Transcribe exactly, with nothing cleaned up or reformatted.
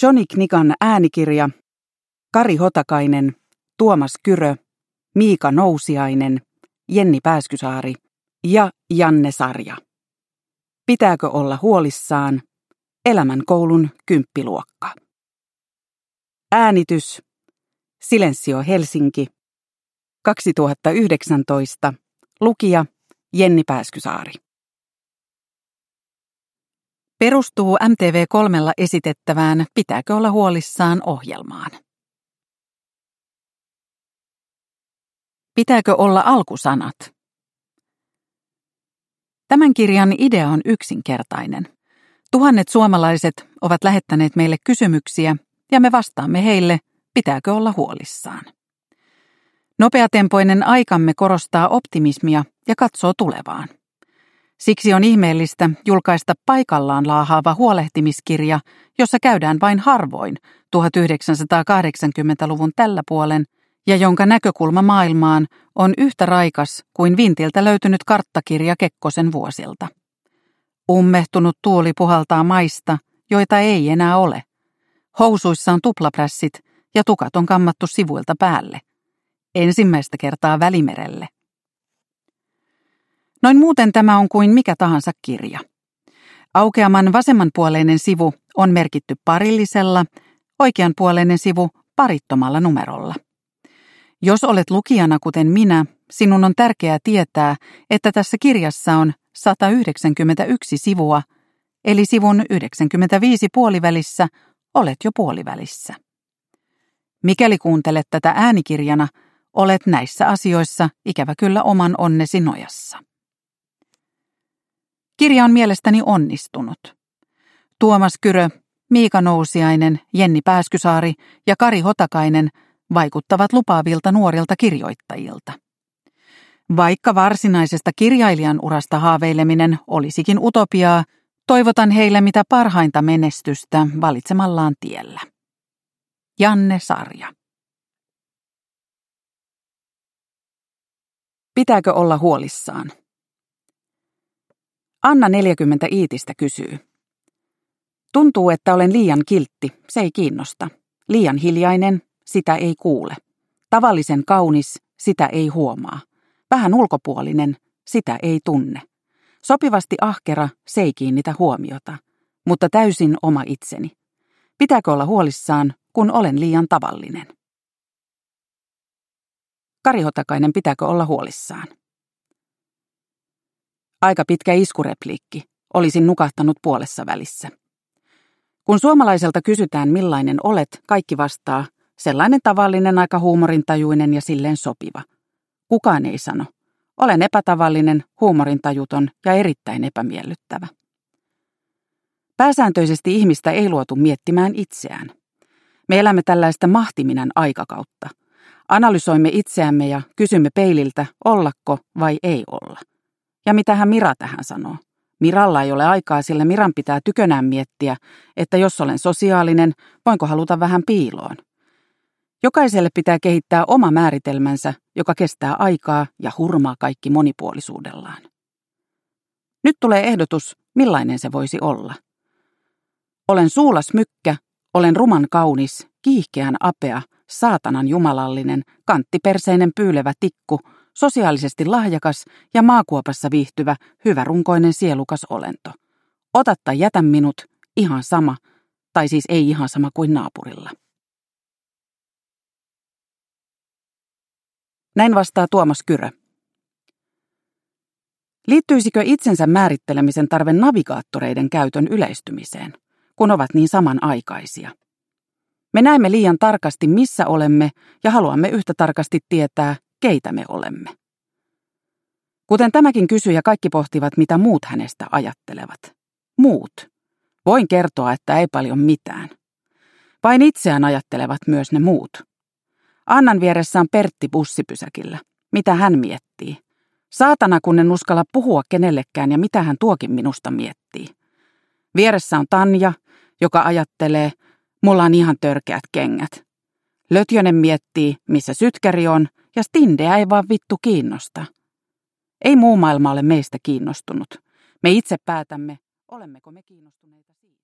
Johnny Knikan äänikirja, Kari Hotakainen, Tuomas Kyrö, Miika Nousiainen, Jenni Pääskysaari ja Janne Sarja. Pitääkö olla huolissaan? Elämänkoulun kymppiluokka. Äänitys Silensio Helsinki kaksituhattayhdeksäntoista. Lukija Jenni Pääskysaari. Perustuu M T V kolmella esitettävään Pitääkö olla huolissaan -ohjelmaan. Pitääkö olla alkusanat? Tämän kirjan idea on yksinkertainen. Tuhannet suomalaiset ovat lähettäneet meille kysymyksiä ja me vastaamme heille, pitääkö olla huolissaan. Nopeatempoinen aikamme korostaa optimismia ja katsoo tulevaan. Siksi on ihmeellistä julkaista paikallaan laahaava huolehtimiskirja, jossa käydään vain harvoin tuhatyhdeksänsataakahdeksankymmentäluvun tällä puolen ja jonka näkökulma maailmaan on yhtä raikas kuin vintiltä löytynyt karttakirja Kekkosen vuosilta. Ummehtunut tuuli puhaltaa maista, joita ei enää ole. Housuissa on tuplaprässit ja tukat on kammattu sivuilta päälle. Ensimmäistä kertaa Välimerelle. Noin muuten tämä on kuin mikä tahansa kirja. Aukeaman vasemmanpuoleinen sivu on merkitty parillisella, oikeanpuoleinen sivu parittomalla numerolla. Jos olet lukijana kuten minä, sinun on tärkeää tietää, että tässä kirjassa on sata yhdeksänkymmentäyksi sivua, eli sivun yhdeksänkymmentäviisi puolivälissä olet jo puolivälissä. Mikäli kuuntelet tätä äänikirjana, olet näissä asioissa ikävä kyllä oman onnesi nojassa. Kirja on mielestäni onnistunut. Tuomas Kyrö, Miika Nousiainen, Jenni Pääskysaari ja Kari Hotakainen vaikuttavat lupaavilta nuorilta kirjoittajilta. Vaikka varsinaisesta kirjailijan urasta haaveileminen olisikin utopiaa, toivotan heille mitä parhainta menestystä valitsemallaan tiellä. Janne Sarja. Pitääkö olla huolissaan? Anna neljäkymmentä Iitistä kysyy. Tuntuu, että olen liian kiltti, se ei kiinnosta. Liian hiljainen, sitä ei kuule. Tavallisen kaunis, sitä ei huomaa. Vähän ulkopuolinen, sitä ei tunne. Sopivasti ahkera, se ei kiinnitä huomiota. Mutta täysin oma itseni. Pitääkö olla huolissaan, kun olen liian tavallinen? Kari Hotakainen, pitääkö olla huolissaan? Aika pitkä iskurepliikki. Olisin nukahtanut puolessa välissä. Kun suomalaiselta kysytään millainen olet, kaikki vastaa, sellainen tavallinen, aika huumorintajuinen ja silleen sopiva. Kukaan ei sano. Olen epätavallinen, huumorintajuton ja erittäin epämiellyttävä. Pääsääntöisesti ihmistä ei luotu miettimään itseään. Me elämme tällaista mahtiminän aikakautta. Analysoimme itseämme ja kysymme peililtä, ollako vai ei olla. Ja mitähän Mira tähän sanoo? Miralla ei ole aikaa, sillä Miran pitää tykönään miettiä, että jos olen sosiaalinen, voinko haluta vähän piiloon. Jokaiselle pitää kehittää oma määritelmänsä, joka kestää aikaa ja hurmaa kaikki monipuolisuudellaan. Nyt tulee ehdotus, millainen se voisi olla. Olen suulas mykkä, olen ruman kaunis, kiihkeän apea, saatanan jumalallinen, kanttiperseinen pyylevä tikku, sosiaalisesti lahjakas ja maakuopassa viihtyvä, hyvärunkoinen sielukas olento. Ota tai jätä minut, ihan sama, tai siis ei ihan sama kuin naapurilla. Näin vastaa Tuomas Kyrö. Liittyisikö itsensä määrittelemisen tarve navigaattoreiden käytön yleistymiseen, kun ovat niin samanaikaisia? Me näemme liian tarkasti, missä olemme, ja haluamme yhtä tarkasti tietää, keitä me olemme. Kuten tämäkin kysyjä, kaikki pohtivat, mitä muut hänestä ajattelevat. Muut. Voin kertoa, että ei paljon mitään. Vain itseään ajattelevat myös ne muut. Annan vieressä on Pertti bussipysäkillä. Mitä hän miettii? Saatana, kun en uskalla puhua kenellekään ja mitä hän tuokin minusta miettii. Vieressä on Tanja, joka ajattelee, mulla on ihan törkeät kengät. Lötjönen miettii, missä sytkäri on, ja Stindeä ei vaan vittu kiinnosta. Ei muu maailma ole meistä kiinnostunut. Me itse päätämme, olemmeko me kiinnostuneita siitä.